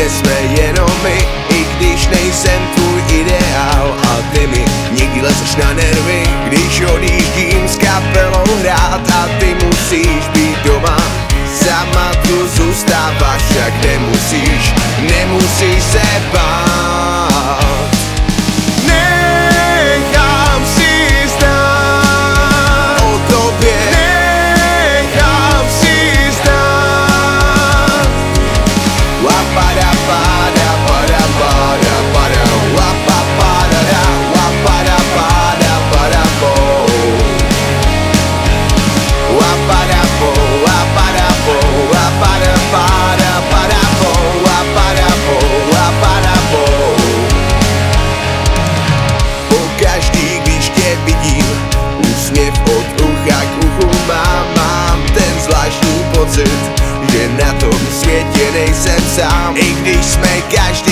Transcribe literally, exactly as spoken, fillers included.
že jsme jenom my, i když nejsem tvůj ideál. A ty mi někdy lezeš na nervy, když odjíždím s kapelou hrát a ty musíš být doma. Sama tu zůstáváš, však nemusíš, nemusíš se bát. Nechám si znát o tobě, nechám si znát. Wapada pada pada pada pada wapa pada da wapada pada pada po wapada po wapada po wapada pada pada po wapada po wapada po. Pokaždý, když tě vidím, úsměv od ucha k uchu mám, mám ten zvláštní pocit, že na tom světě nejsem sám. I když jsme každý